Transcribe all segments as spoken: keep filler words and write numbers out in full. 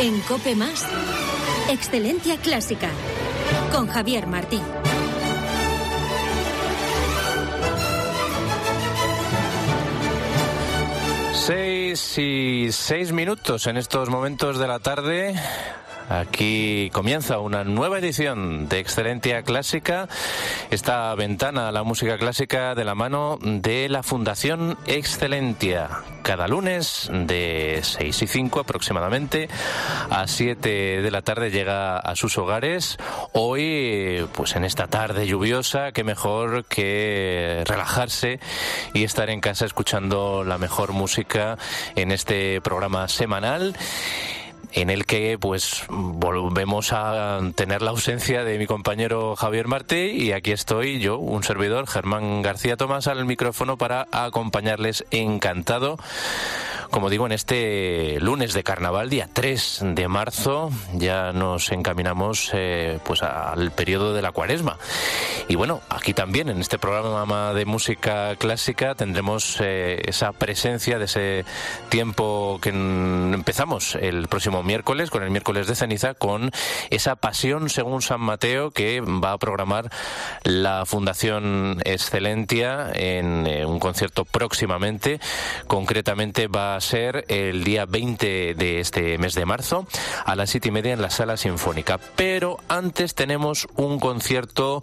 En COPE Más, Excelencia Clásica, con Javier Martín. Seis y seis minutos en estos momentos de la tarde. Aquí comienza una nueva edición de Excelencia Clásica, esta ventana a la música clásica de la mano de la Fundación Excelentia. Cada lunes de seis y cinco aproximadamente a siete de la tarde llega a sus hogares. Hoy, pues en esta tarde lluviosa, qué mejor que relajarse y estar en casa escuchando la mejor música en este programa semanal, en el que pues volvemos a tener la ausencia de mi compañero Javier Martí, y aquí estoy yo, un servidor, Germán García Tomás, al micrófono para acompañarles, encantado, como digo, en este lunes de carnaval, día tres de marzo. Ya nos encaminamos eh, pues al periodo de la cuaresma. Y bueno, aquí también en este programa de música clásica tendremos eh, esa presencia de ese tiempo que empezamos el próximo miércoles, con el miércoles de ceniza, con esa Pasión según San Mateo que va a programar la Fundación Excelentia en eh, un concierto próximamente. Concretamente va a ser el día veinte de este mes de marzo a las siete y media en la Sala Sinfónica. Pero antes tenemos un concierto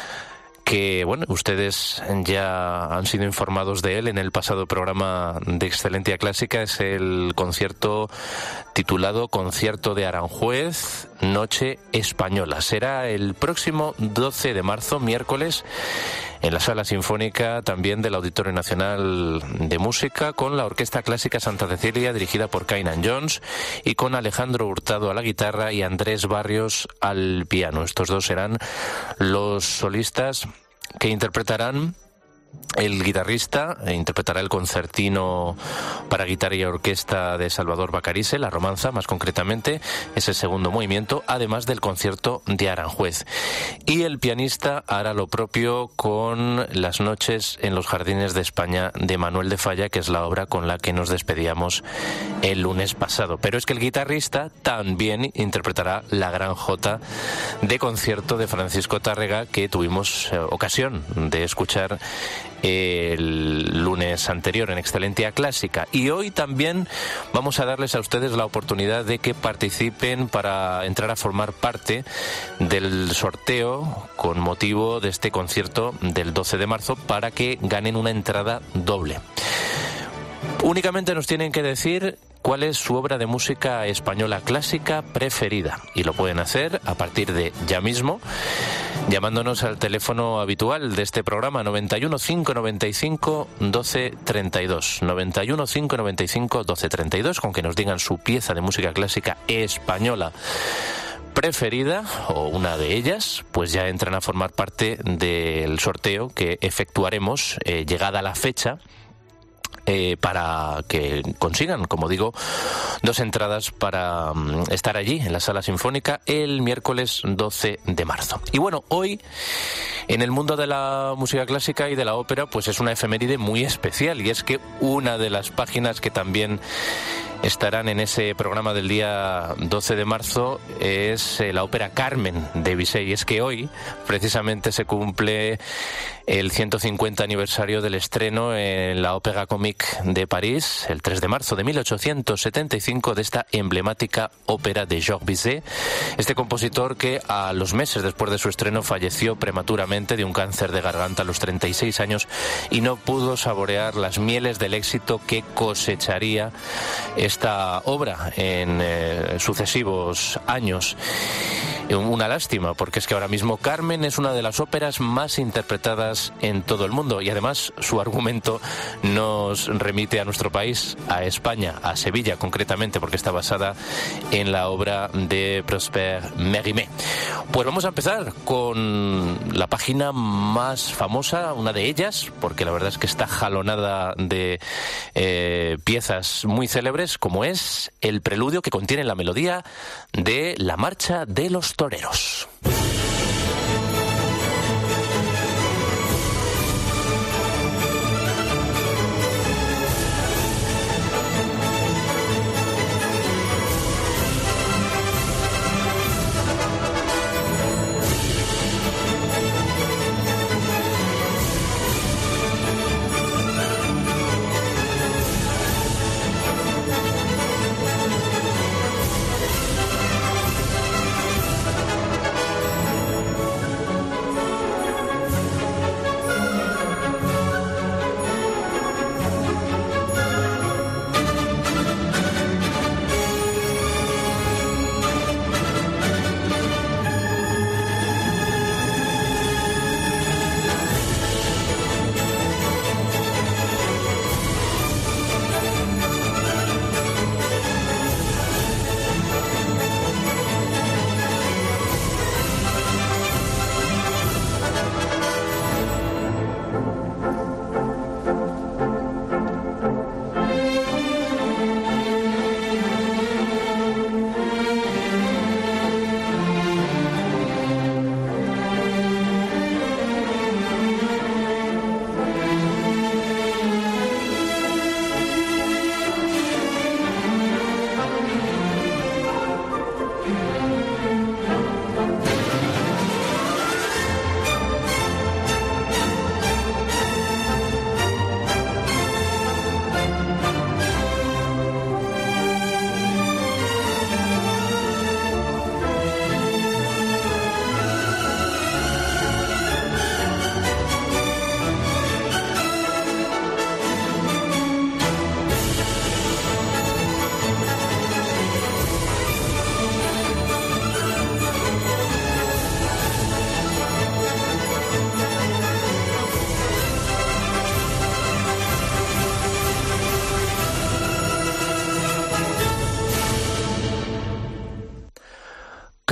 que, bueno, ustedes ya han sido informados de él en el pasado programa de Excelencia Clásica. Es el concierto titulado Concierto de Aranjuez, Noche Española. Será el próximo doce de marzo, miércoles, en la Sala Sinfónica también del Auditorio Nacional de Música, con la Orquesta Clásica Santa Cecilia, dirigida por Kainan Jones, y con Alejandro Hurtado a la guitarra y Andrés Barrios al piano. Estos dos serán los solistas que interpretarán. El guitarrista interpretará el concertino para guitarra y orquesta de Salvador Bacarise, la romanza más concretamente, es el segundo movimiento, además del concierto de Aranjuez. Y el pianista hará lo propio con Las noches en los jardines de España de Manuel de Falla, que es la obra con la que nos despedíamos el lunes pasado. Pero es que el guitarrista también interpretará la Gran Jota de concierto de Francisco Tárrega, que tuvimos eh, ocasión de escuchar el lunes anterior en Excelencia Clásica. Y hoy también vamos a darles a ustedes la oportunidad de que participen para entrar a formar parte del sorteo con motivo de este concierto del doce de marzo, para que ganen una entrada doble. Únicamente nos tienen que decir cuál es su obra de música española clásica preferida, y lo pueden hacer a partir de ya mismo llamándonos al teléfono habitual de este programa, noventa y uno, cinco noventa y cinco, doce treinta y dos, noventa y uno, cinco noventa y cinco, doce treinta y dos, con que nos digan su pieza de música clásica española preferida o una de ellas, pues ya entran a formar parte del sorteo que efectuaremos eh, llegada la fecha, Eh, para que consigan, como digo, dos entradas para um, estar allí en la Sala Sinfónica el miércoles doce de marzo. Y bueno, hoy en el mundo de la música clásica y de la ópera, pues es una efeméride muy especial, y es que una de las páginas que también estarán en ese programa del día doce de marzo es eh, la ópera Carmen de Bizet. Y es que hoy precisamente se cumple el ciento cincuenta aniversario del estreno en la Opéra Comique de París, el tres de marzo de mil ochocientos setenta y cinco, de esta emblemática ópera de Georges Bizet, este compositor que a los meses después de su estreno falleció prematuramente de un cáncer de garganta a los treinta y seis años, y no pudo saborear las mieles del éxito que cosecharía esta obra en eh, sucesivos años. Una lástima, porque es que ahora mismo Carmen es una de las óperas más interpretadas en todo el mundo, y además su argumento nos remite a nuestro país, a España, a Sevilla concretamente, porque está basada en la obra de Prosper Mérimée. Pues vamos a empezar con la página más famosa, una de ellas, porque la verdad es que está jalonada de eh, piezas muy célebres, como es el preludio que contiene la melodía de la Marcha de los Toreros.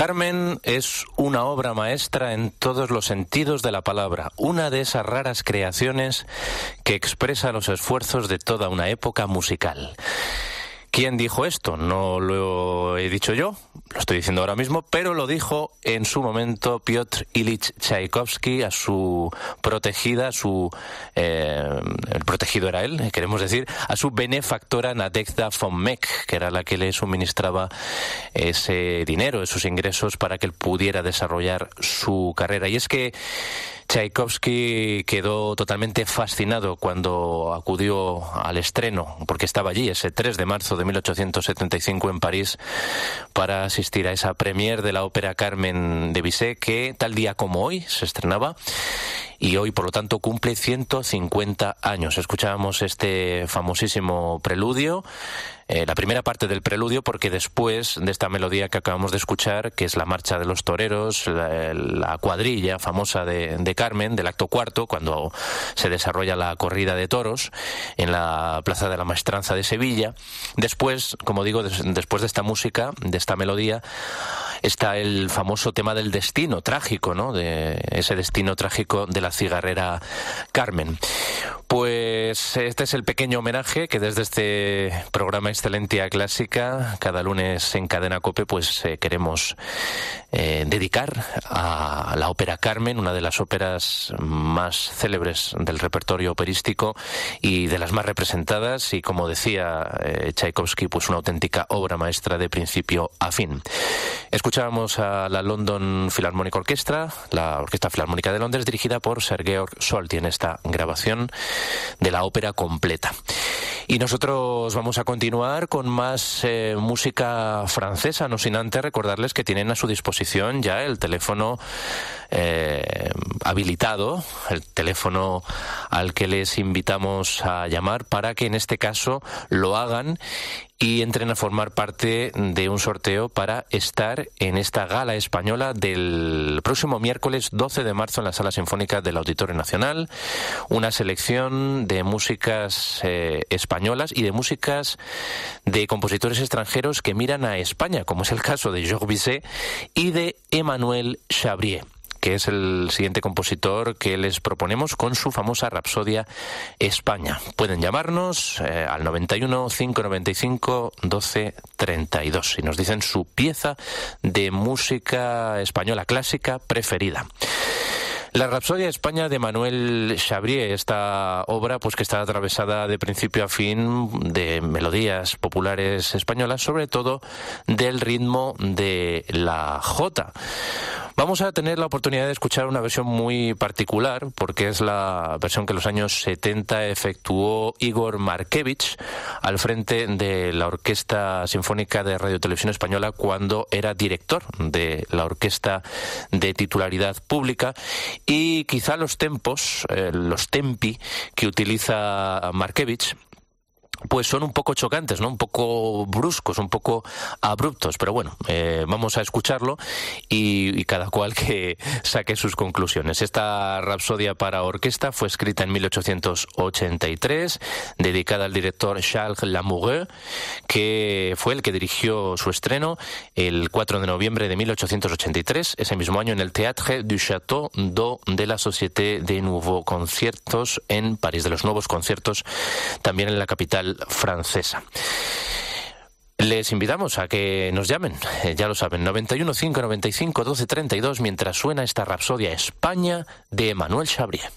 Carmen es una obra maestra en todos los sentidos de la palabra, una de esas raras creaciones que expresa los esfuerzos de toda una época musical. ¿Quién dijo esto? No lo he dicho yo, lo estoy diciendo ahora mismo, pero lo dijo en su momento Piotr Ilich Tchaikovsky a su protegida, su eh, el protegido era él, queremos decir, a su benefactora Nadezhda von Meck, que era la que le suministraba ese dinero, esos ingresos para que él pudiera desarrollar su carrera. Y es que Tchaikovsky quedó totalmente fascinado cuando acudió al estreno, porque estaba allí ese tres de marzo de mil ochocientos setenta y cinco en París para asistir a esa premiere de la ópera Carmen de Bizet, que tal día como hoy se estrenaba y hoy por lo tanto cumple ciento cincuenta años. Escuchábamos este famosísimo preludio, eh, la primera parte del preludio, porque después de esta melodía que acabamos de escuchar, que es la marcha de los toreros, la, la cuadrilla famosa de, de Carmen, del acto cuarto, cuando se desarrolla la corrida de toros en la Plaza de la Maestranza de Sevilla. Después, como digo, des, después de esta música, de esta melodía, está el famoso tema del destino trágico, ¿no? De ese destino trágico de la cigarrera Carmen. Pues este es el pequeño homenaje que desde este programa Excelentia Clásica, cada lunes en Cadena COPE, pues eh, queremos eh, dedicar a la ópera Carmen, una de las óperas más célebres del repertorio operístico y de las más representadas, y como decía eh, Tchaikovsky, pues una auténtica obra maestra de principio a fin. Escuchábamos a la London Philharmonic Orchestra, la Orquesta Filarmónica de Londres, dirigida por Sir Georg Solti, en esta grabación de la ópera completa. Y nosotros vamos a continuar con más eh, música francesa, no sin antes recordarles que tienen a su disposición ya el teléfono eh, habilitado, el teléfono al que les invitamos a llamar para que en este caso lo hagan y entren a formar parte de un sorteo para estar en esta gala española del próximo miércoles doce de marzo en la Sala Sinfónica del Auditorio Nacional. Una selección de músicas eh, españolas y de músicas de compositores extranjeros que miran a España, como es el caso de Georges Bizet y de Emmanuel Chabrier, que es el siguiente compositor que les proponemos con su famosa Rapsodia España. Pueden llamarnos eh, al noventa y uno, cinco noventa y cinco, doce treinta y dos y nos dicen su pieza de música española clásica preferida. La Rapsodia España de Emmanuel Chabrier, esta obra pues que está atravesada de principio a fin de melodías populares españolas, sobre todo del ritmo de la jota. Vamos a tener la oportunidad de escuchar una versión muy particular, porque es la versión que en los años setenta efectuó Igor Markevich al frente de la Orquesta Sinfónica de Radio Televisión Española cuando era director de la orquesta de titularidad pública. Y quizá los tempos, eh, los tempi que utiliza Markevich, pues son un poco chocantes, ¿no? Un poco bruscos, un poco abruptos, pero bueno, eh, vamos a escucharlo y, y cada cual que saque sus conclusiones. Esta Rapsodia para orquesta fue escrita en mil ochocientos ochenta y tres, dedicada al director Charles Lamoureux, que fue el que dirigió su estreno el cuatro de noviembre de mil ochocientos ochenta y tres, ese mismo año en el Théâtre du Château d'Eau de la Société des Nouveaux Conciertos en París, de los Nuevos Conciertos, también en la capital francesa. Les invitamos a que nos llamen, eh, ya lo saben, noventa y uno, cinco noventa y cinco, doce treinta y dos, mientras suena esta Rapsodia España de Emmanuel Chabrier.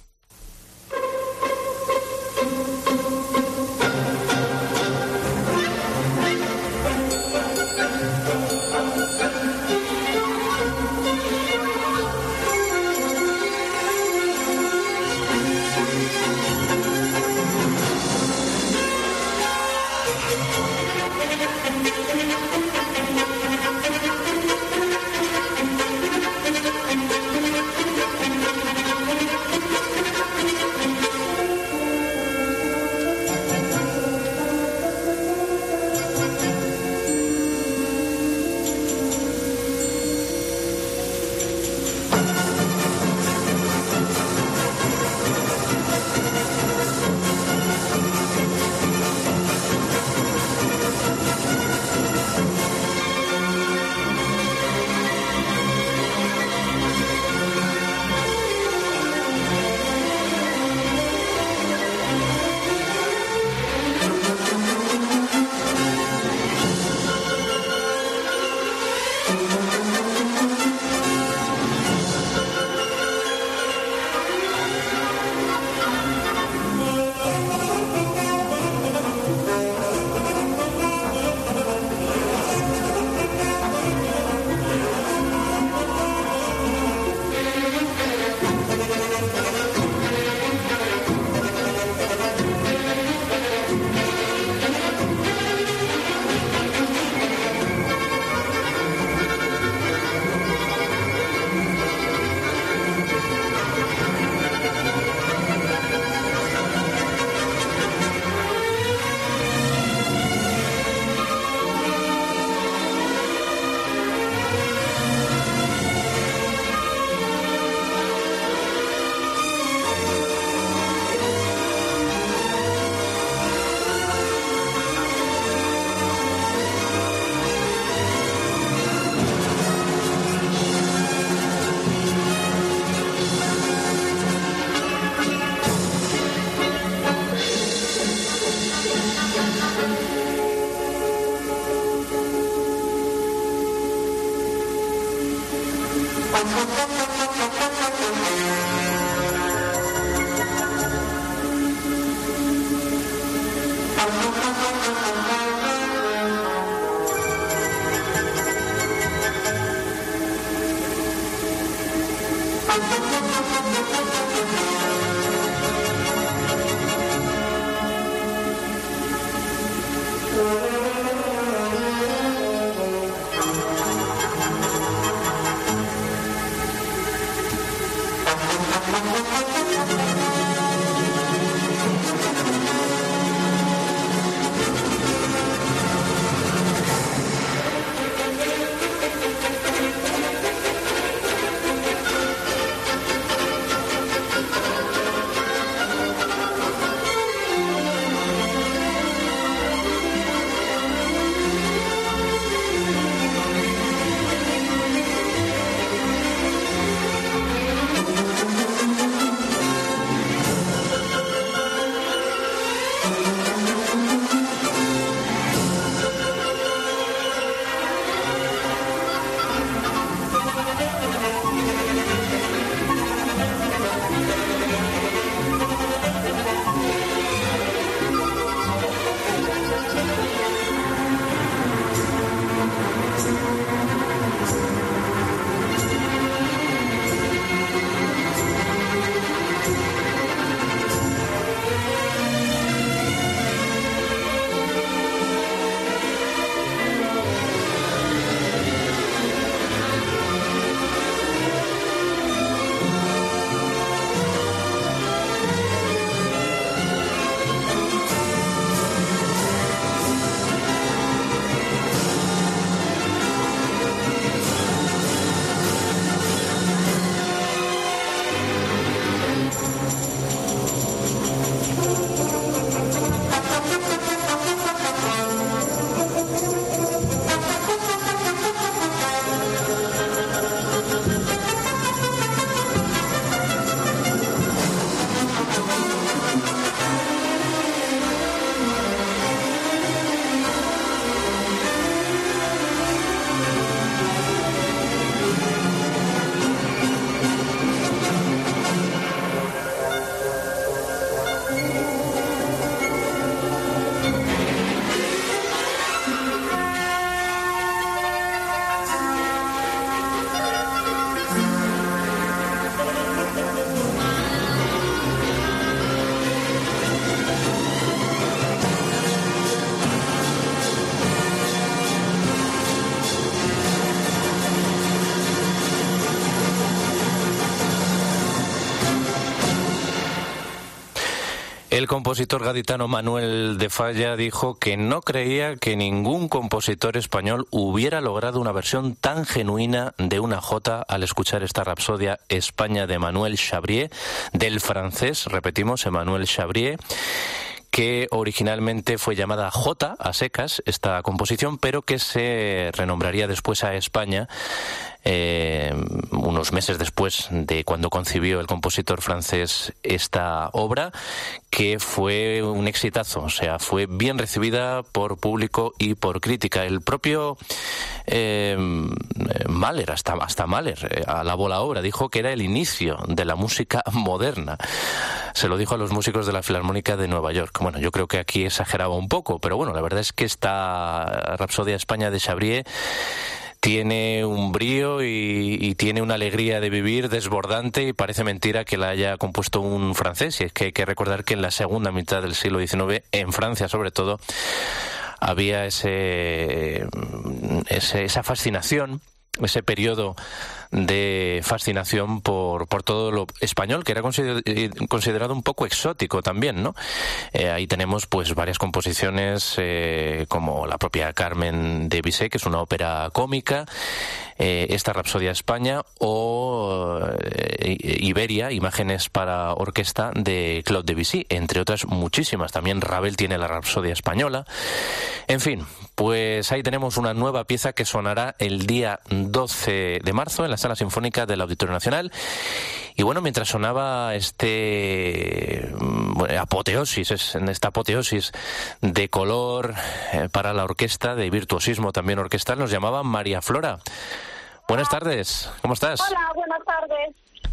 El compositor gaditano Manuel de Falla dijo que no creía que ningún compositor español hubiera logrado una versión tan genuina de una jota al escuchar esta Rapsodia España de Emmanuel Chabrier, del francés, repetimos, Emmanuel Chabrier, que originalmente fue llamada Jota, a secas, esta composición, pero que se renombraría después a España, eh, unos meses después de cuando concibió el compositor francés esta obra, que fue un exitazo, o sea, fue bien recibida por público y por crítica. El propio eh, Mahler, hasta, hasta Mahler, eh, alabó la obra, dijo que era el inicio de la música moderna. Se lo dijo a los músicos de la Filarmónica de Nueva York. Bueno, yo creo que aquí exageraba un poco, pero bueno, la verdad es que esta Rapsodia España de Chabrier tiene un brío y, y tiene una alegría de vivir desbordante, y parece mentira que la haya compuesto un francés. Y es que hay que recordar que en la segunda mitad del siglo diecinueve, en Francia sobre todo, había ese, ese esa fascinación, ese periodo de fascinación por, por todo lo español, que era consider, considerado un poco exótico también, ¿no? Eh, ahí tenemos pues varias composiciones eh, como la propia Carmen de Bizet, que es una ópera cómica, eh, esta Rapsodia España, o eh, Iberia, imágenes para orquesta de Claude Debussy, entre otras muchísimas. También Ravel tiene la Rapsodia Española. En fin, pues ahí tenemos una nueva pieza que sonará el día doce de marzo en la Sala Sinfónica del Auditorio Nacional. Y bueno, mientras sonaba este bueno, apoteosis, es, esta apoteosis de color eh, para la orquesta, de virtuosismo también orquestal, nos llamaba María Flora. Buenas tardes, ¿cómo estás? Hola, buenas tardes.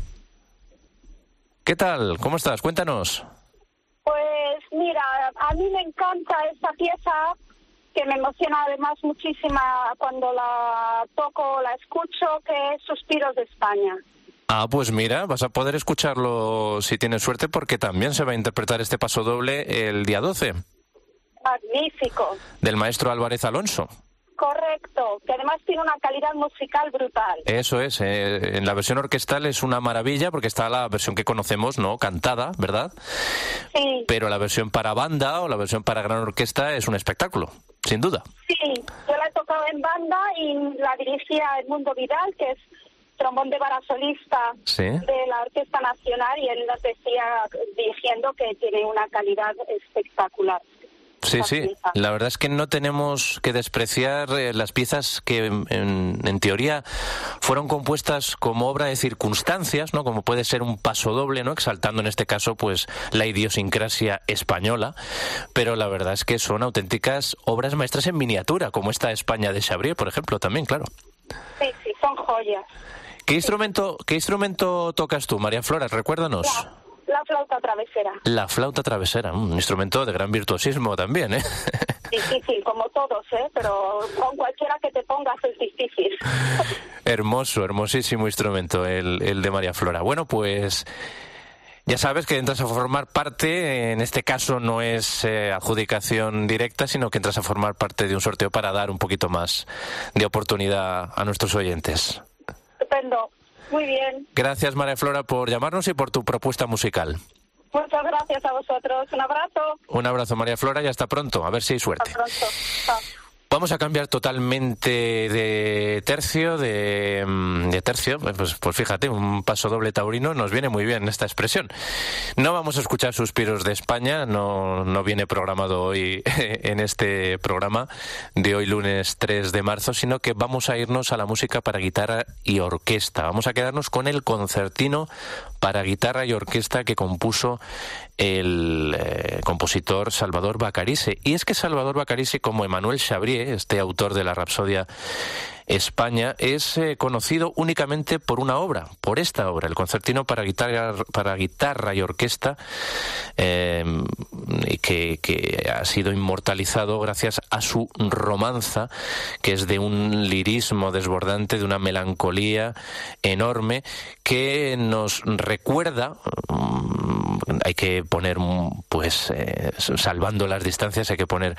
¿Qué tal? ¿Cómo estás? Cuéntanos. Pues mira, a mí me encanta esta pieza, que me emociona además muchísima cuando la toco, la escucho, que es Suspiros de España. Ah, pues mira, vas a poder escucharlo si tienes suerte, porque también se va a interpretar este paso doble el día doce. Magnífico. Del maestro Álvarez Alonso. Correcto, que además tiene una calidad musical brutal. Eso es, eh, en la versión orquestal es una maravilla, porque está la versión que conocemos, ¿no?, cantada, ¿verdad? Sí. Pero la versión para banda o la versión para gran orquesta es un espectáculo, sin duda. Sí, yo la he tocado en banda y la dirigía Edmundo Vidal, que es trombón de vara solista, ¿sí?, de la Orquesta Nacional, y él nos decía, diciendo que tiene una calidad espectacular. Sí, sí, la verdad es que no tenemos que despreciar eh, las piezas que en, en teoría fueron compuestas como obra de circunstancias, ¿no?, como puede ser un paso doble, ¿no?, exaltando en este caso pues la idiosincrasia española, pero la verdad es que son auténticas obras maestras en miniatura, como esta España de Chabrier, por ejemplo, también, claro. Sí, sí, son joyas. ¿Qué instrumento, qué instrumento tocas tú, María Flora? Recuérdanos. La, la flauta travesera. La flauta travesera, un instrumento de gran virtuosismo también, ¿eh? Difícil, como todos, ¿eh? Pero con cualquiera que te pongas es difícil. Hermoso, hermosísimo instrumento el, el de María Flora. Bueno, pues ya sabes que entras a formar parte, en este caso no es eh, adjudicación directa, sino que entras a formar parte de un sorteo para dar un poquito más de oportunidad a nuestros oyentes. Estupendo, muy bien. Gracias, María Flora, por llamarnos y por tu propuesta musical. Muchas gracias a vosotros. Un abrazo. Un abrazo, María Flora, y hasta pronto. A ver si hay suerte. Hasta pronto. Chao. Vamos a cambiar totalmente de tercio, de, de tercio, pues, pues fíjate, un paso doble taurino nos viene muy bien esta expresión. No vamos a escuchar Suspiros de España, no, no viene programado hoy en este programa de hoy lunes tres de marzo, sino que vamos a irnos a la música para guitarra y orquesta. Vamos a quedarnos con el concertino para guitarra y orquesta que compuso el eh, compositor Salvador Bacarisse. Y es que Salvador Bacarisse, como Emmanuel Chabrier, este autor de la Rapsodia España, es eh, conocido únicamente por una obra, por esta obra, el concertino para guitarra, para guitarra y orquesta, eh, que, que ha sido inmortalizado gracias a su romanza, que es de un lirismo desbordante, de una melancolía enorme, que nos recuerda, hay que poner, pues, eh, salvando las distancias, hay que poner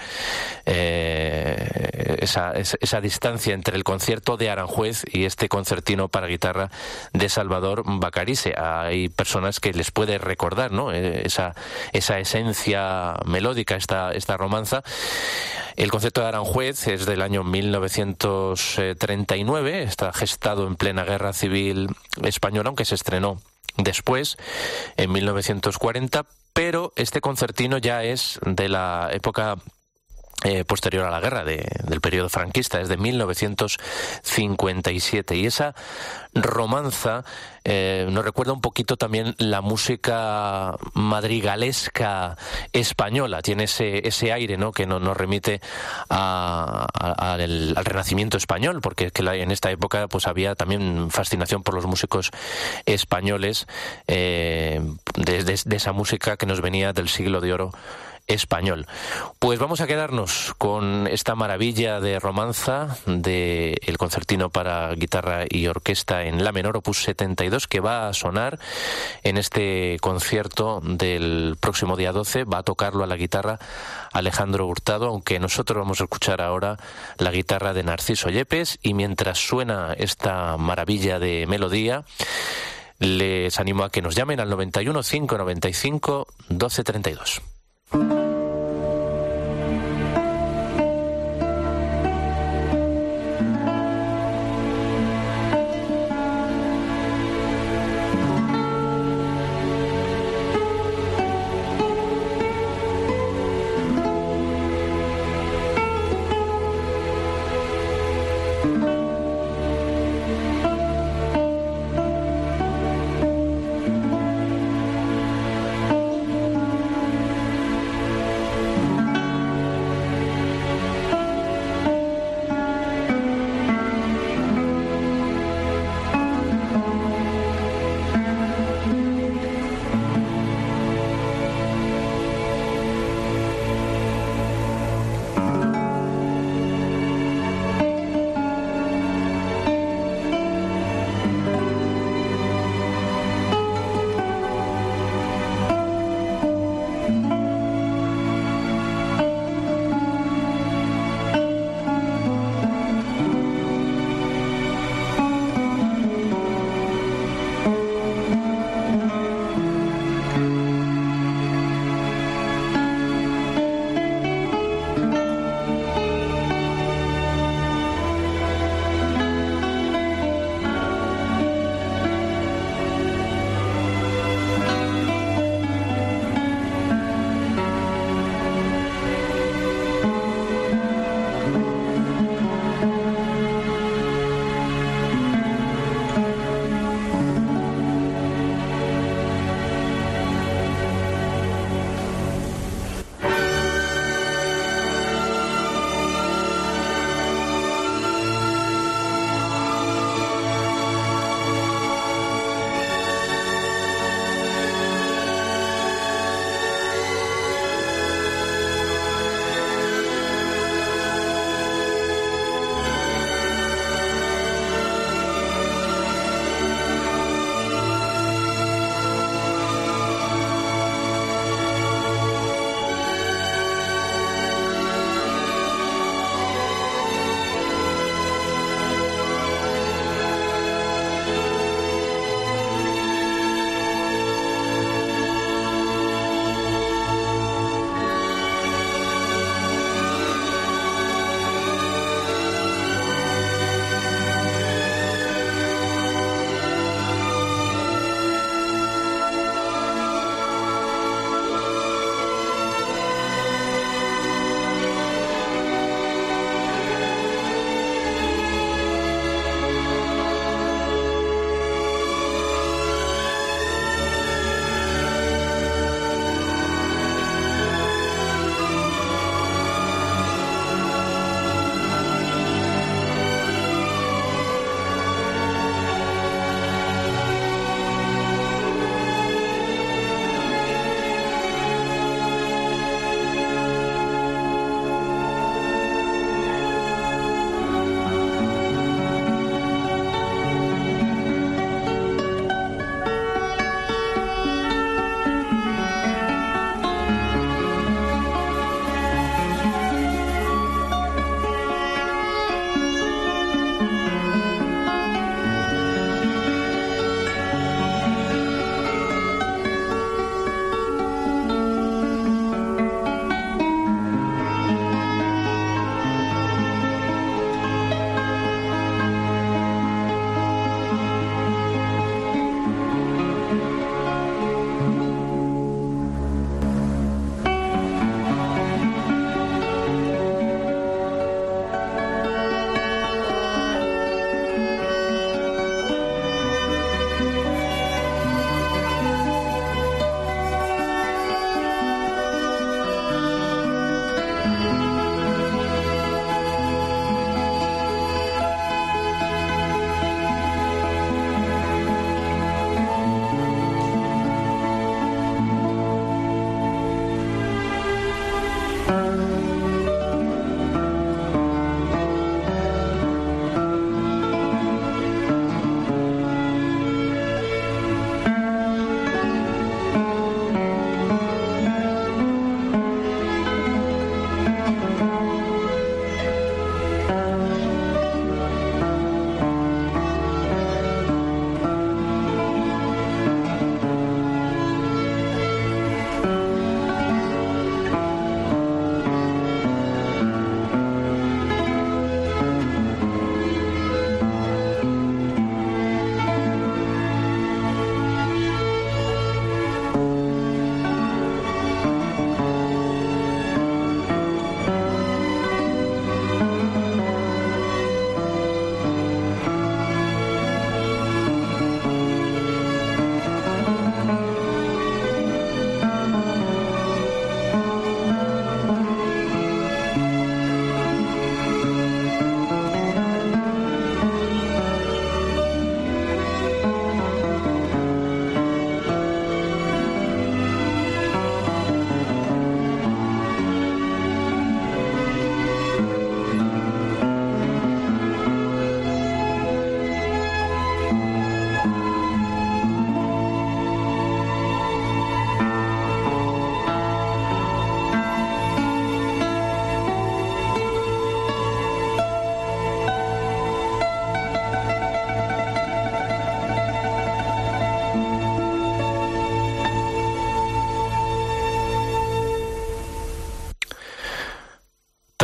eh, esa, esa, esa distancia entre el concierto de Aranjuez y este concertino para guitarra de Salvador Bacarisse. Hay personas que les puede recordar, ¿no?, esa, esa esencia melódica, esta, esta romanza. El concepto de Aranjuez es del año mil novecientos treinta y nueve, está gestado en plena Guerra Civil Española, aunque se estrenó después, en mil novecientos cuarenta, pero este concertino ya es de la época Eh, posterior a la guerra, de, del periodo franquista, es de mil novecientos cincuenta y siete, y esa romanza eh, nos recuerda un poquito también la música madrigalesca española, tiene ese, ese aire, ¿no?, que no, nos remite a, a, al, al Renacimiento español, porque es que la, en esta época pues había también fascinación por los músicos españoles, eh, de, de, de esa música que nos venía del siglo de oro español. Pues vamos a quedarnos con esta maravilla de romanza de el concertino para guitarra y orquesta en la menor, opus setenta y dos, que va a sonar en este concierto del próximo día doce. Va a tocarlo a la guitarra Alejandro Hurtado, aunque nosotros vamos a escuchar ahora la guitarra de Narciso Yepes, y mientras suena esta maravilla de melodía, les animo a que nos llamen al noventa y uno, cinco noventa y cinco, doce treinta y dos.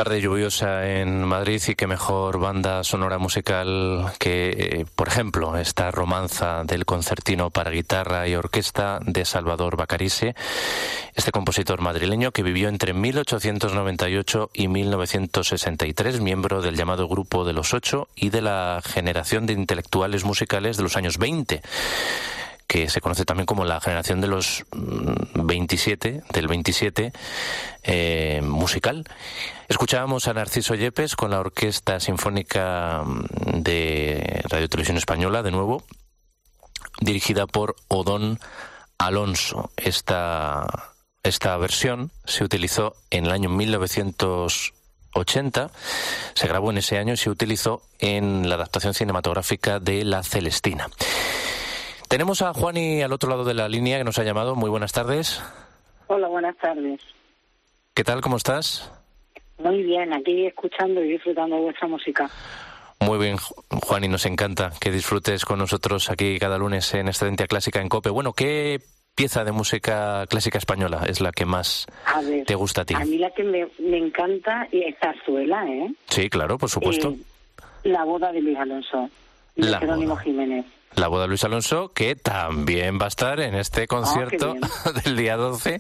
Tarde lluviosa en Madrid y qué mejor banda sonora musical que, eh, por ejemplo, esta romanza del concertino para guitarra y orquesta de Salvador Vacarisse, este compositor madrileño que vivió entre mil ochocientos noventa y ocho y mil novecientos sesenta y tres, miembro del llamado Grupo de los Ocho y de la generación de intelectuales musicales de los años veinte. Que se conoce también como la generación de los veintisiete, del veintisiete eh, musical. Escuchábamos a Narciso Yepes con la Orquesta Sinfónica de Radio Televisión Española, de nuevo, dirigida por Odón Alonso. Esta, esta versión se utilizó en el año mil novecientos ochenta, se grabó en ese año y se utilizó en la adaptación cinematográfica de La Celestina. Tenemos a Juani al otro lado de la línea que nos ha llamado. Muy buenas tardes. Hola, buenas tardes. ¿Qué tal? ¿Cómo estás? Muy bien, aquí escuchando y disfrutando de vuestra música. Muy bien, Juani, nos encanta que disfrutes con nosotros aquí cada lunes en Excelencia Clásica en COPE. Bueno, ¿qué pieza de música clásica española es la que más a ver, te gusta a ti? A mí la que me, me encanta es Zarzuela, ¿eh? Sí, claro, por supuesto. Eh, la boda de Luis Alonso, de la Jerónimo boda. Jiménez. La boda de Luis Alonso, que también va a estar en este concierto oh, del día doce.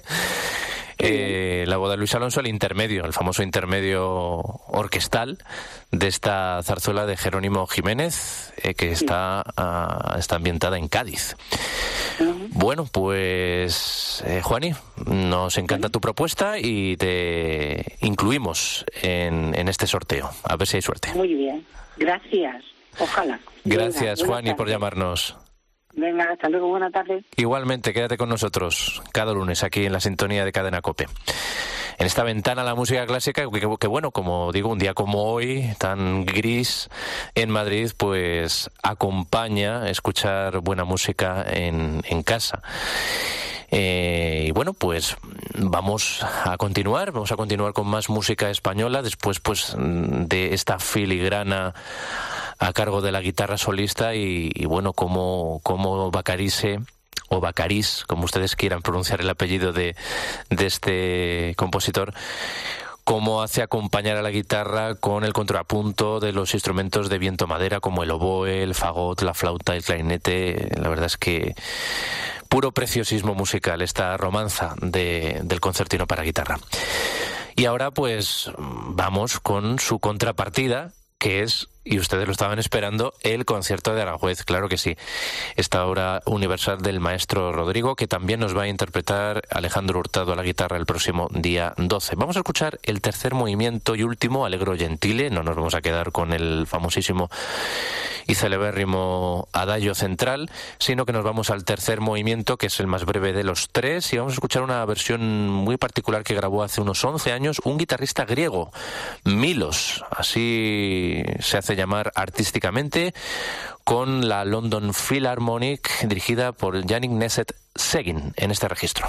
Eh, la boda de Luis Alonso, el intermedio, el famoso intermedio orquestal de esta zarzuela de Jerónimo Jiménez, eh, que está, uh, está ambientada en Cádiz. Uh-huh. Bueno, pues, eh, Juani, nos encanta tu propuesta y te incluimos en, en este sorteo. A ver si hay suerte. Muy bien, gracias. Ojalá. Gracias, Venga, Juani, por llamarnos. Venga, hasta luego, buena tarde. Igualmente, quédate con nosotros cada lunes aquí en la sintonía de Cadena COPE. En esta ventana a la música clásica, que, que bueno, como digo, un día como hoy, tan gris en Madrid, pues acompaña escuchar buena música en, en casa. Eh, y bueno, pues vamos a continuar, vamos a continuar con más música española, después pues de esta filigrana a cargo de la guitarra solista y, y bueno, como, como Vacarisse o Vacarís, como ustedes quieran pronunciar el apellido de, de este compositor, cómo hace acompañar a la guitarra con el contrapunto de los instrumentos de viento madera como el oboe, el fagot, la flauta, el clarinete. La verdad es que puro preciosismo musical, esta romanza de, del concertino para guitarra. Y ahora pues vamos con su contrapartida, que es, y ustedes lo estaban esperando, el concierto de Aranjuez, claro que sí. Esta obra universal del maestro Rodrigo, que también nos va a interpretar Alejandro Hurtado a la guitarra el próximo día doce. Vamos a escuchar el tercer movimiento y último, Allegro Gentile. No nos vamos a quedar con el famosísimo y celebérrimo Adagio central, sino que nos vamos al tercer movimiento, que es el más breve de los tres, y vamos a escuchar una versión muy particular que grabó hace unos once años un guitarrista griego, Milos, así se hace llamar artísticamente, con la London Philharmonic dirigida por Yannick Nézet-Séguin en este registro.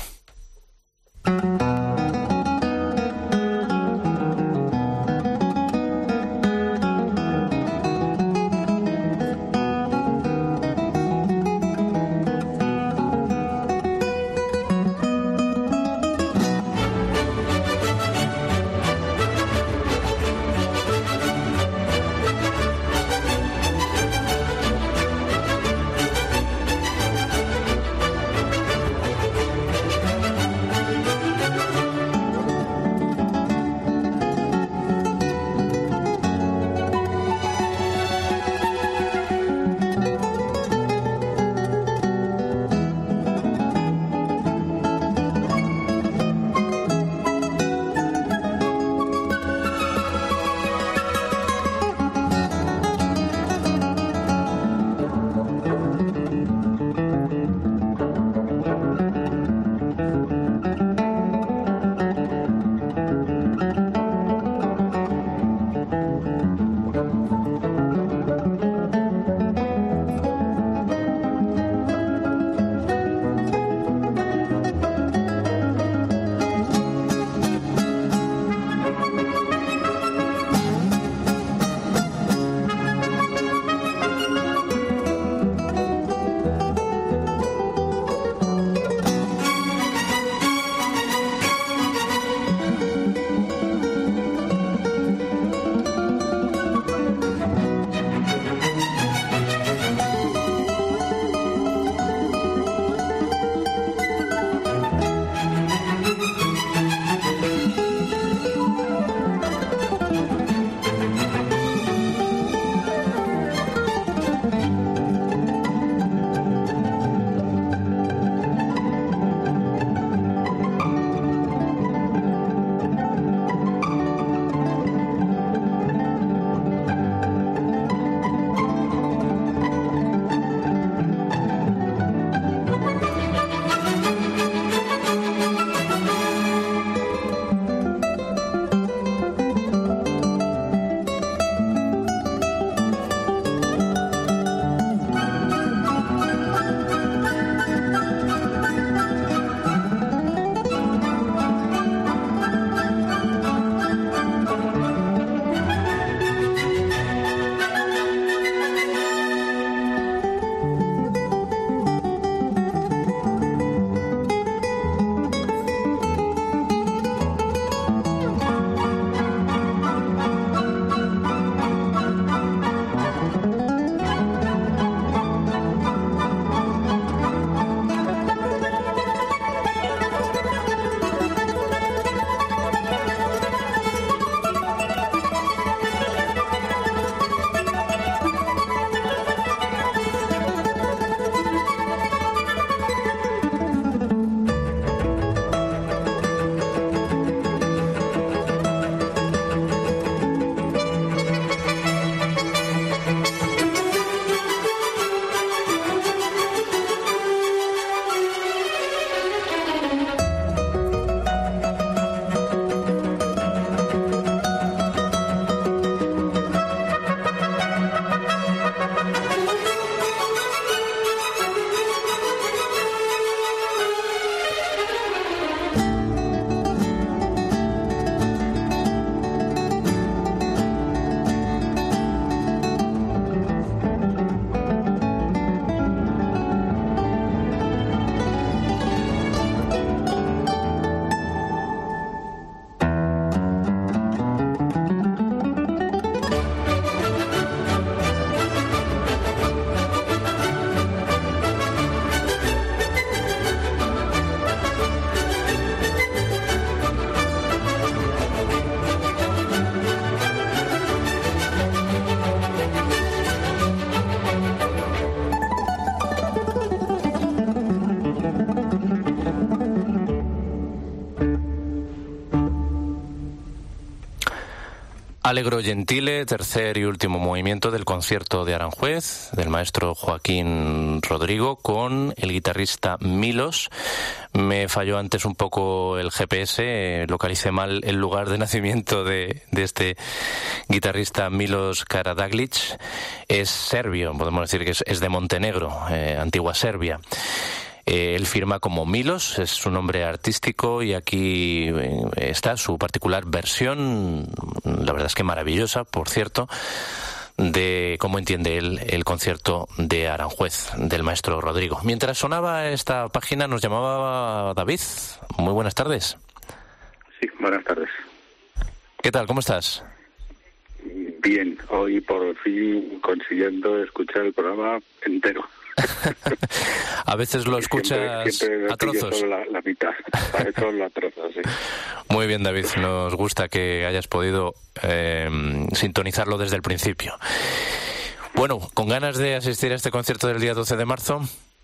Allegro gentile, tercer y último movimiento del concierto de Aranjuez, del maestro Joaquín Rodrigo, con el guitarrista Milos. Me falló antes un poco el G P S, eh, localicé mal el lugar de nacimiento de, de este guitarrista Milos Karadaglic. Es serbio, podemos decir que es, es de Montenegro, eh, antigua Serbia. Eh, él firma como Milos, es su nombre artístico, y aquí eh, está su particular versión, la verdad es que maravillosa, por cierto, de cómo entiende él el concierto de Aranjuez, del maestro Rodrigo. Mientras sonaba esta página nos llamaba David. Muy buenas tardes. Sí, buenas tardes. ¿Qué tal? ¿Cómo estás? Bien, hoy por fin consiguiendo escuchar el programa entero. A veces lo escuchas siempre, siempre a trozos. Solo la, la mitad, solo a trozos, sí. Muy bien, David, nos gusta que hayas podido eh, sintonizarlo desde el principio. Bueno, ¿con ganas de asistir a este concierto del día doce de marzo?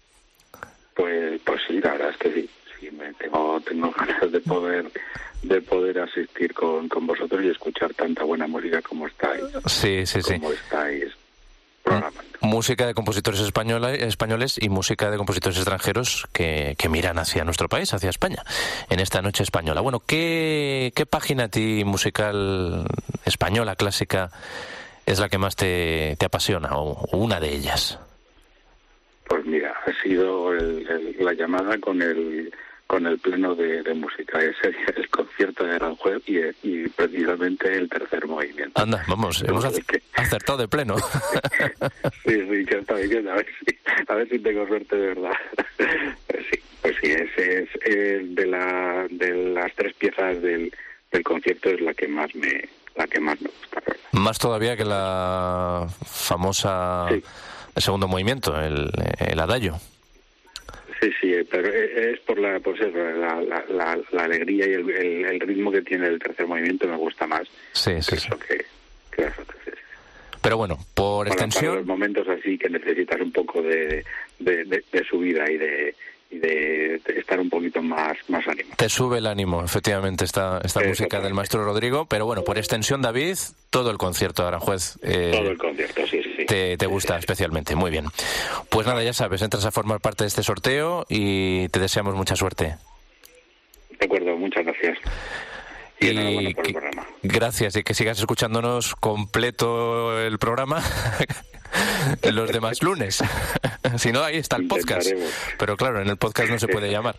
Pues, pues sí, la verdad es que sí, sí me tengo, tengo ganas de poder de poder asistir con, con vosotros y escuchar tanta buena música como estáis. Sí, sí, sí. Como estáis programando. Música de compositores española, españoles y música de compositores extranjeros que, que miran hacia nuestro país, hacia España, en esta noche española. Bueno, ¿qué, qué página a ti musical española, clásica, es la que más te, te apasiona, o, o una de ellas? Pues mira, ha sido el, el, la llamada con el con el pleno de, de música, ese el concierto de Aranjuez y, y precisamente el tercer movimiento. Anda, vamos, hemos acertado de pleno. Sí, sí, que está bien, a ver si, a ver si tengo suerte de verdad. Pues sí, pues sí, ese es, es de la de las tres piezas del, del concierto es la que más me la que más me gusta, ¿verdad? Más todavía que la famosa sí. El segundo movimiento, el, el adagio. Sí, sí, pero es por la pues eso, la, la, la, la alegría y el, el, el ritmo que tiene el tercer movimiento me gusta más. Sí, sí, que sí. Eso que, que las otras. Sí. Pero bueno, por para, extensión... Para los momentos así que necesitas un poco de, de, de, de subida y de y de, de estar un poquito más más ánimo. Te sube el ánimo, efectivamente, esta, esta música del maestro Rodrigo, pero bueno, por extensión, David, todo el concierto de Aranjuez... Eh, todo el concierto, sí, sí. Te, te gusta especialmente, muy bien. Pues nada, ya sabes, entras a formar parte de este sorteo y te deseamos mucha suerte. De acuerdo, muchas gracias. Y, y enhorabuena por el programa. Gracias, y que sigas escuchándonos completo el programa los demás lunes. Si no, ahí está el podcast. Pero claro, en el podcast no se puede llamar.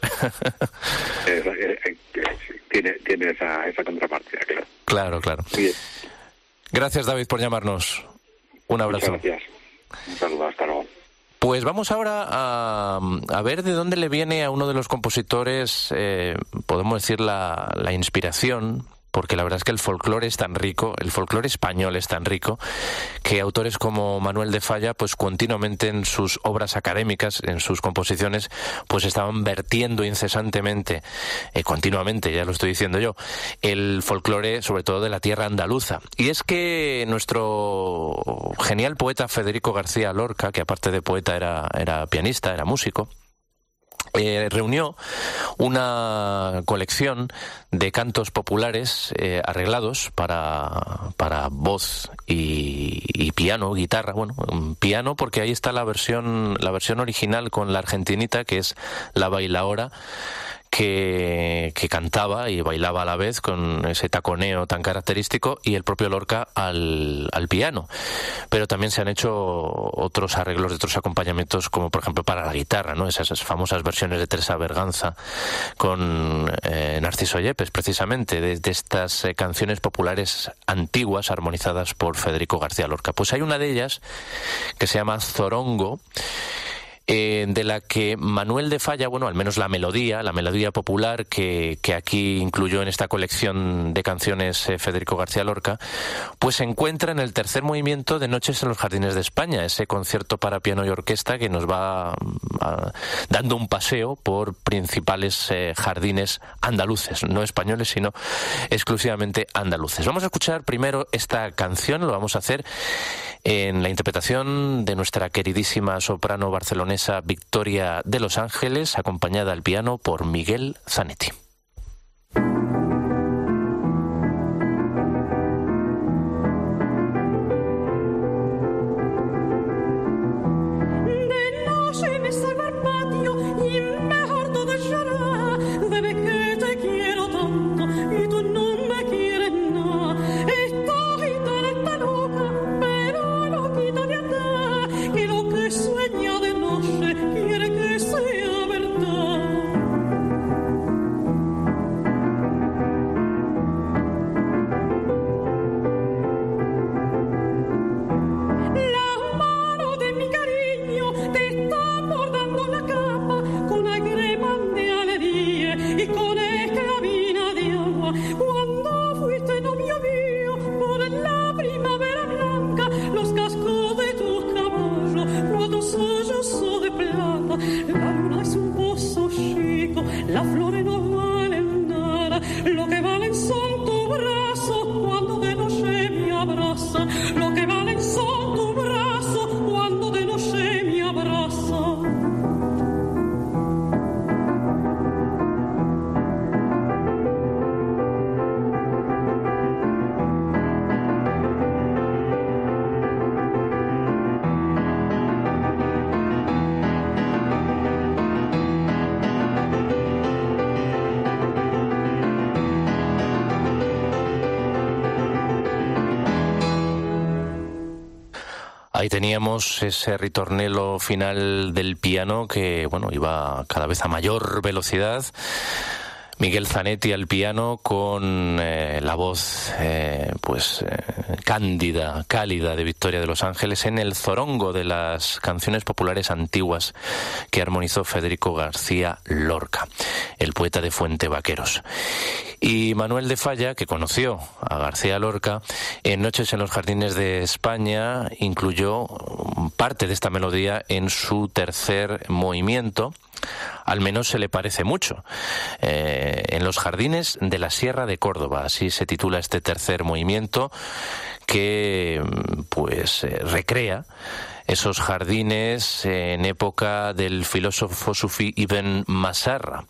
tiene tiene esa, esa contrapartida, claro. Claro, claro. Bien. Gracias, David, por llamarnos. Un abrazo. Muchas gracias. Un saludo, hasta luego. Pues vamos ahora a, a ver de dónde le viene a uno de los compositores, eh, podemos decir, la, la inspiración, porque la verdad es que el folclore es tan rico, el folclore español es tan rico, que autores como Manuel de Falla, pues continuamente en sus obras académicas, en sus composiciones, pues estaban vertiendo incesantemente, eh, continuamente, ya lo estoy diciendo yo, el folclore, sobre todo de la tierra andaluza. Y es que nuestro genial poeta Federico García Lorca, que aparte de poeta era, era pianista, era músico, Eh, reunió una colección de cantos populares eh, arreglados para, para voz y, y piano, guitarra, bueno, piano, porque ahí está la versión, la versión original con la argentinita, que es la bailaora, que, que cantaba y bailaba a la vez con ese taconeo tan característico, y el propio Lorca al, al piano. Pero también se han hecho otros arreglos de otros acompañamientos, como por ejemplo para la guitarra, ¿no? Esas, esas famosas versiones de Teresa Berganza con eh, Narciso Yepes, precisamente, de, de estas eh, canciones populares antiguas armonizadas por Federico García Lorca. Pues hay una de ellas que se llama Zorongo, Eh, de la que Manuel de Falla, bueno, al menos la melodía, la melodía popular que, que aquí incluyó en esta colección de canciones eh, Federico García Lorca, pues se encuentra en el tercer movimiento de Noches en los Jardines de España, ese concierto para piano y orquesta que nos va a, dando un paseo por principales eh, jardines andaluces, no españoles, sino exclusivamente andaluces. Vamos a escuchar primero esta canción, lo vamos a hacer en la interpretación de nuestra queridísima soprano barcelonesa Victoria de Los Ángeles, acompañada al piano por Miguel Zanetti. lo que valen son tus brazos cuando de noche me abrazan, lo que valen son tus brazos cuando de noche me abrazan. Ahí teníamos ese ritornelo final del piano que, bueno, iba cada vez a mayor velocidad. Miguel Zanetti al piano con eh, la voz eh, pues eh, cándida, cálida de Victoria de los Ángeles en el zorongo de las canciones populares antiguas que armonizó Federico García Lorca, el poeta de Fuentevaqueros. Y Manuel de Falla, que conoció a García Lorca, en Noches en los Jardines de España incluyó parte de esta melodía en su tercer movimiento. Al menos se le parece mucho. Eh, en los Jardines de la Sierra de Córdoba, así se titula este tercer movimiento, que pues eh, recrea esos jardines en época del filósofo sufí Ibn Masarra.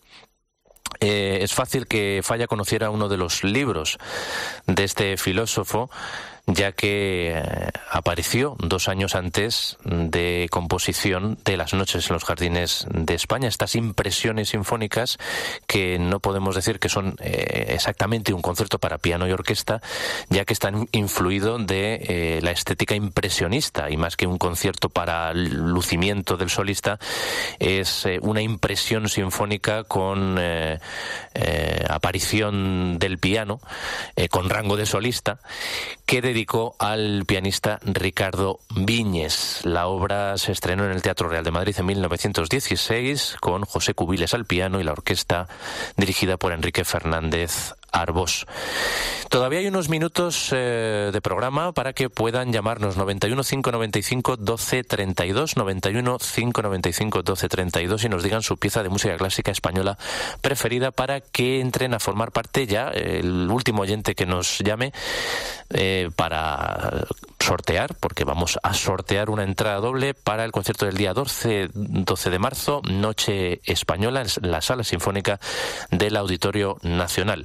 Eh, es fácil que Falla conociera uno de los libros de este filósofo, ya que eh, apareció dos años antes de composición de Las Noches en los Jardines de España, estas impresiones sinfónicas que no podemos decir que son eh, exactamente un concierto para piano y orquesta, ya que están influidos de eh, la estética impresionista, y más que un concierto para lucimiento del solista, es eh, una impresión sinfónica con eh, eh, aparición del piano, eh, con rango de solista, que dedicó al pianista Ricardo Viñes. La obra se estrenó en el Teatro Real de Madrid en mil novecientos dieciséis con José Cubiles al piano y la orquesta dirigida por Enrique Fernández Arbós. Todavía hay unos minutos eh, de programa para que puedan llamarnos noventa y uno, cinco noventa y cinco, doce treinta y dos, noventa y uno, cinco noventa y cinco, doce treinta y dos y nos digan su pieza de música clásica española preferida para que entren a formar parte ya, el último oyente que nos llame, eh, para sortear, porque vamos a sortear una entrada doble para el concierto del día doce de marzo, Noche Española, en la Sala Sinfónica del Auditorio Nacional.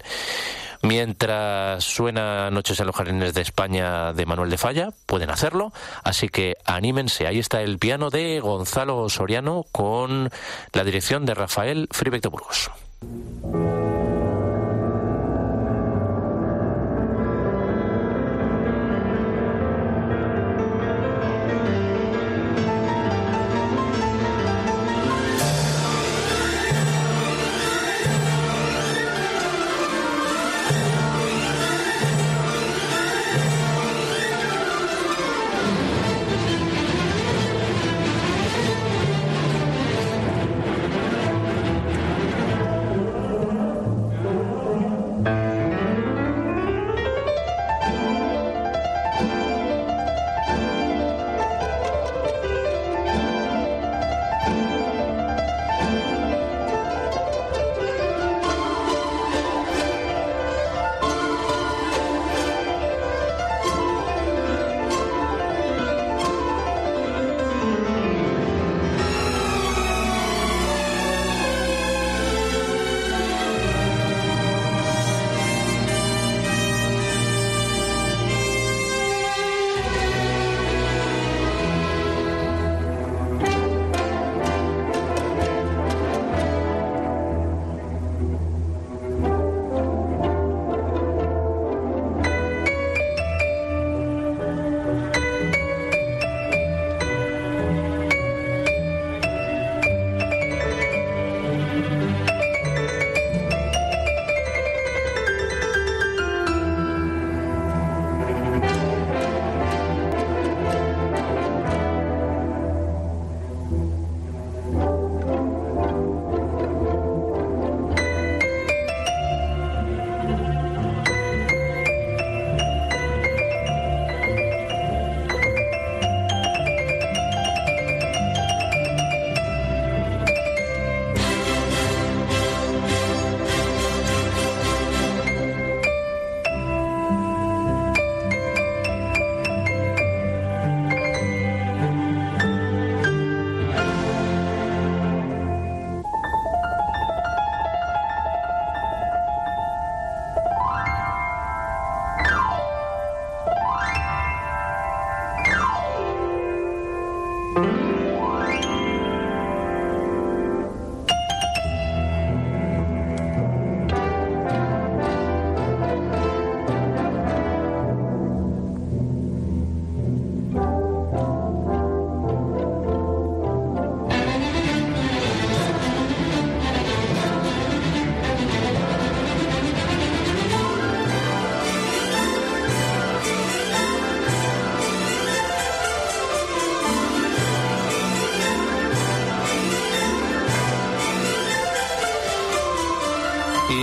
Mientras suena Noches en los Jardines de España de Manuel de Falla, pueden hacerlo, así que anímense. Ahí está el piano de Gonzalo Soriano con la dirección de Rafael Fribeck de Burgos.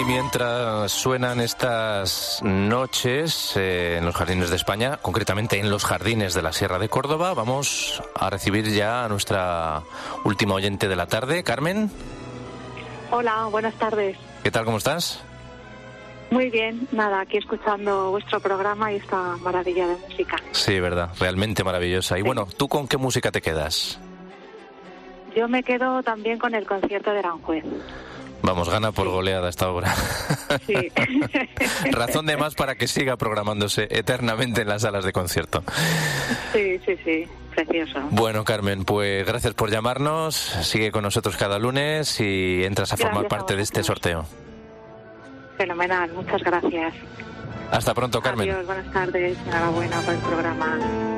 Y mientras suenan estas noches eh, en los jardines de España, concretamente en los jardines de la Sierra de Córdoba, vamos a recibir ya a nuestra última oyente de la tarde, Carmen. Hola, buenas tardes. ¿Qué tal, cómo estás? Muy bien, nada, aquí escuchando vuestro programa y esta maravilla de música. Sí, verdad, realmente maravillosa. Y sí. Bueno, ¿tú con qué música te quedas? Yo me quedo también con el concierto de Aranjuez. Vamos, gana por sí. goleada esta obra. Sí. Razón de más para que siga programándose eternamente en las salas de concierto. Sí, sí, sí, precioso. Bueno, Carmen, pues gracias por llamarnos. Sigue con nosotros cada lunes y entras a formar Gracias parte a de este sorteo. Fenomenal, muchas gracias. Hasta pronto, Carmen. Adiós, buenas tardes, enhorabuena por el programa.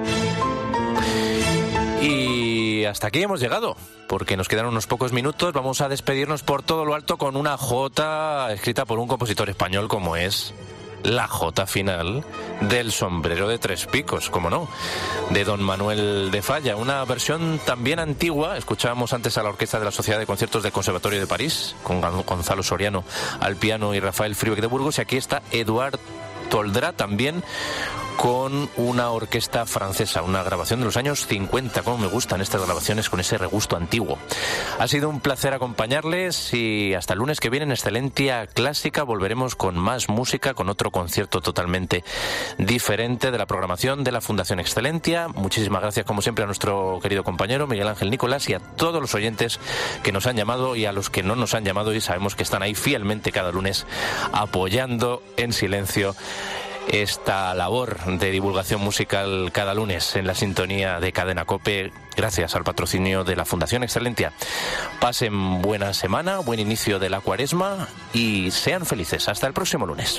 Y hasta aquí hemos llegado, porque nos quedan unos pocos minutos. Vamos a despedirnos por todo lo alto con una jota escrita por un compositor español como es la jota final del Sombrero de Tres Picos, como no, de don Manuel de Falla, una versión también antigua. Escuchábamos antes a la orquesta de la Sociedad de Conciertos del Conservatorio de París, con Gonzalo Soriano al piano y Rafael Fribeck de Burgos, y aquí está Eduard Toldrá también con una orquesta francesa, una grabación de los años cincuenta. Como me gustan estas grabaciones con ese regusto antiguo. Ha sido un placer acompañarles y hasta el lunes que viene en Excelentia Clásica volveremos con más música, con otro concierto totalmente diferente de la programación de la Fundación Excelentia. Muchísimas gracias como siempre a nuestro querido compañero Miguel Ángel Nicolás y a todos los oyentes que nos han llamado y a los que no nos han llamado y sabemos que están ahí fielmente cada lunes apoyando en silencio esta labor de divulgación musical cada lunes en la sintonía de Cadena COPE, gracias al patrocinio de la Fundación Excelentia. Pasen buena semana, buen inicio de la cuaresma y sean felices. Hasta el próximo lunes.